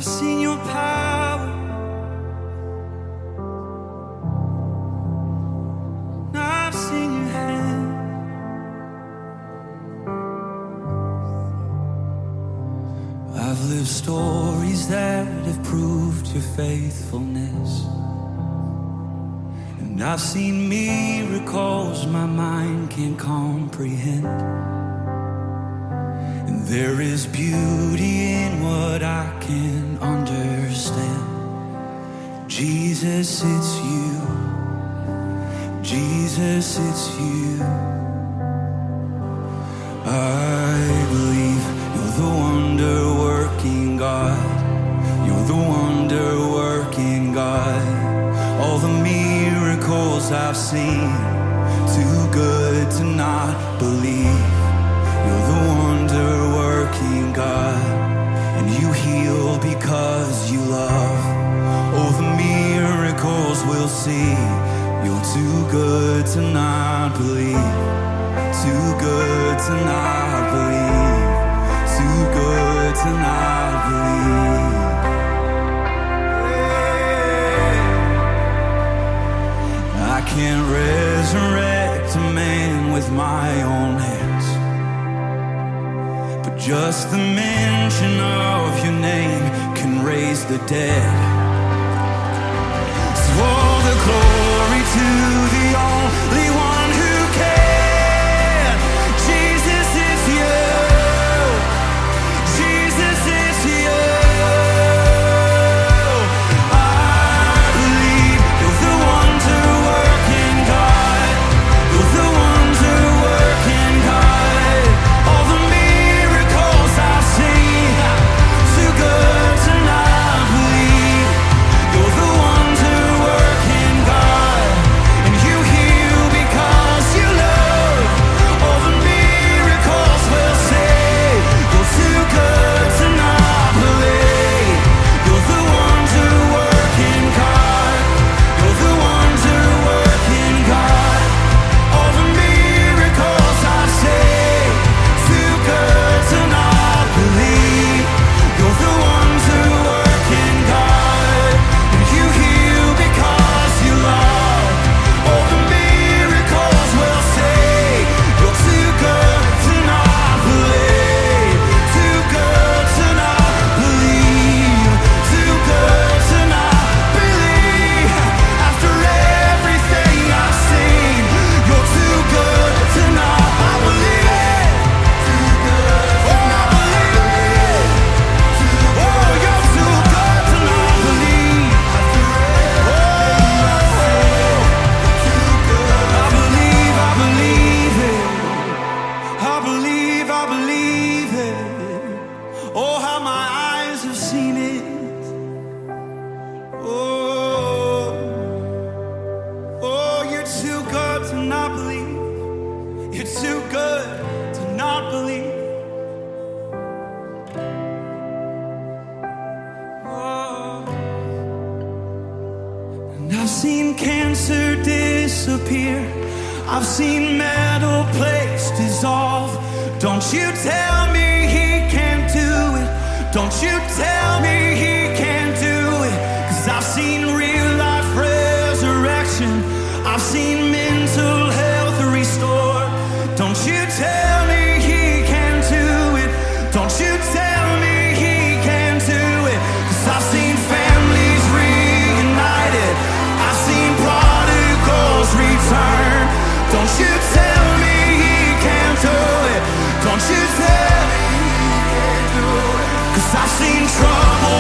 I've seen your power, and I've seen your hand. I've lived stories that have proved your faithfulness, and I've seen miracles my mind can't comprehend. And there is beauty in what I can't understand. Jesus, it's you. Jesus, it's you. I believe you're the wonder-working God. You're the wonder-working God. All the miracles I've seen, too good to not believe. You're the wonder-working God, and you heal because you love. Oh, the miracles we'll see. You're too good to not believe. Too good to not believe. Too good to not believe. I can't resurrect a man with my own hands, but just the mention of your name can raise the dead. So all the glory to the only one who can. Jesus is you. Jesus is you. I believe you're the wonder-working God. You're the wonder-working God. All the miracles I've seen, too good to not believe. You're the wonder-working God, and you heal because you love. All the miracles will say, you're too good to not believe. You're the wonder-working God. You're the wonder-working God. All the miracles I say, too good to not believe. You're the wonder-working God, and you heal because you love. All the miracles will say, you're too good to not believe. Too good to not believe. Too good to not believe. After everything I've seen, you're too good to not believe it. Too good to not believe it. Oh, you're too good to not believe. After everything I've seen, too good. I believe it. I believe it. Oh, how my eyes have seen it. Oh, you're too good to not believe. You're too good to not believe. Oh. And I've seen cancer disappear. I've seen metal plates dissolve. Don't you tell me he can't do it. Don't you tell me he can't do it. 'Cause I've seen real life resurrection. I've seen mental health restored. Don't you tell me he can't do it. Don't you tell me he can't do it. 'Cause I've seen families reunited. I've seen prodigals return. Don't you tell me he can't do it. Don't you tell me he can't do it. 'Cause I've seen trouble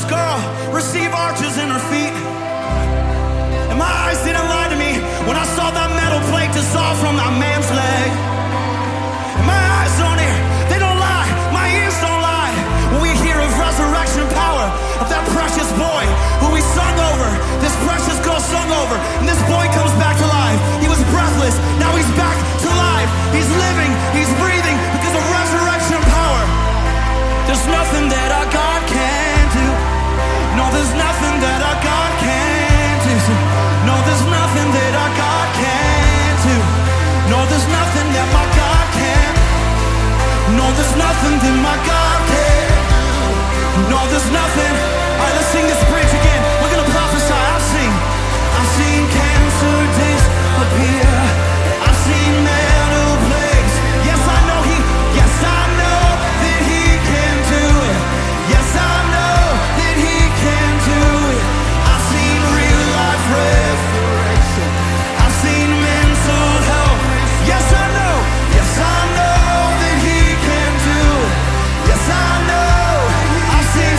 girl receive arches in her feet. And my eyes didn't lie to me when I saw that metal plate dissolve from that man's leg. And my eyes don't hear, they don't lie, my ears don't lie. When we hear of resurrection power, of that precious boy who we sung over, this precious girl sung over, and this boy comes back to life. He was breathless, now he's back to life. He's living, he's breathing because of resurrection power. There's nothing that our God can't do. No, there's nothing that our God can't do. No, there's nothing that our God can't do. No, there's nothing that my God can't. No, there's nothing that my God can't. No, there's nothing. All right, let's sing this bridge again. We're gonna prophesy. I've seen cancer disappear. I've seen metal plagues. Yes, I know that he can do it. Yes, I know that he can do it. I've seen real life restoration. I've seen mental health. Yes, I know that he can do it. Yes, I know. I've seen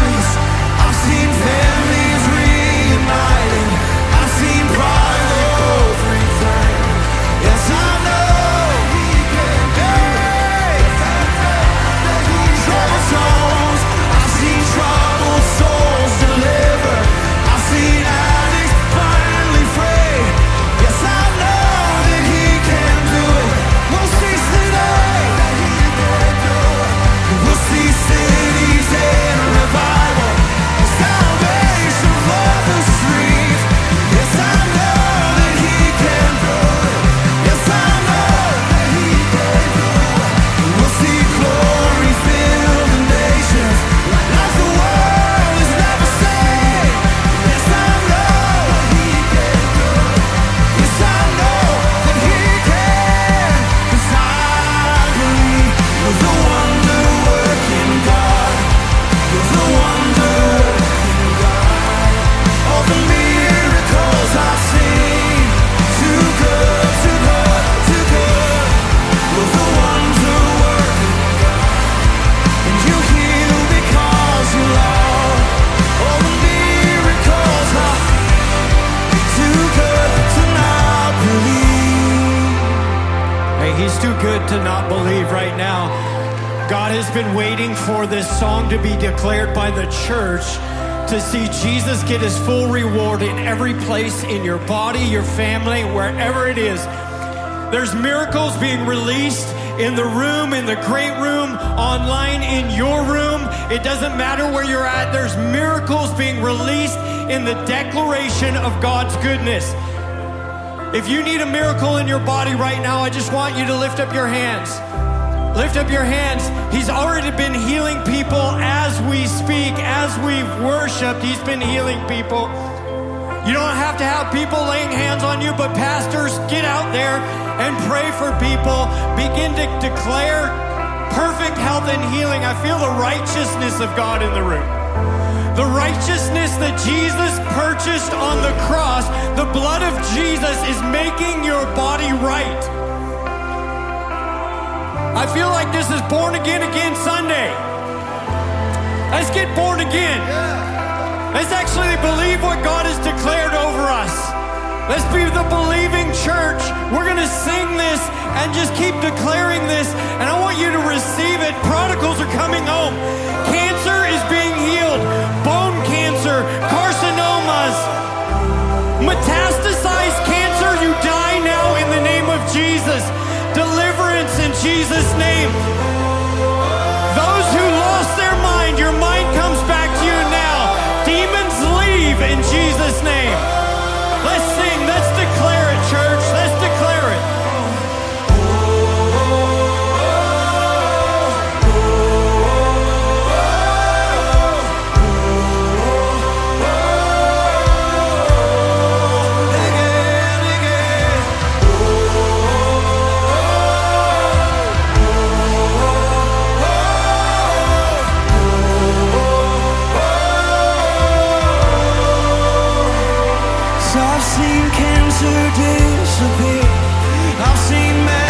families reunited. I've seen prodigals return. Yes, I know he can do it. Troubled souls, I've seen troubled souls delivered. I've seen addicts finally free. Yes, I know that he can do it. We'll see today. We'll see cities in revival. Salvation for the streets. Yes, I know that he can do it. Yes, I know that he can do it. We'll see glory fill the nations like the world has never seen. Yes, I know that he can do it. Yes, I know that he can. 'Cause I believe you're the wonder-working God. You're the wonder-working God. All the miracles I've seen, too good, too good, too good. You're the wonder-working God, and you heal because you love. All the miracles I've seen, too good to not believe. Hey, he's too good to not believe right now. God has been waiting for this song to be declared by the church to see Jesus get his full reward in every place in your body, your family, wherever it is. There's miracles being released in the room, in the great room, online, in your room. It doesn't matter where you're at. There's miracles being released in the declaration of God's goodness. If you need a miracle in your body right now, I just want you to lift up your hands. Lift up your hands. He's already been healing people as we speak, as we've worshiped. He's been healing people. You don't have to have people laying hands on you, but pastors, get out there and pray for people. Begin to declare perfect health and healing. I feel the righteousness of God in the room. The righteousness that Jesus purchased on the cross, the blood of Jesus is making your body right. I feel like this is Born Again Sunday. Let's get born again. Let's actually believe what God has declared over us. Let's be the believing church. We're going to sing this and just keep declaring this, and I want you to receive it. Prodigals are coming home. Cancer is being healed. Bone cancer, carcinomas, metastasized cancer, you die now in the name of Jesus. Deliverance in Jesus' name. Those who lost their mind, your mind comes back to you now. Demons leave in Jesus' name. Let's sing. Let's declare it, church. Let's declare it. I've seen cancer disappear. I've seen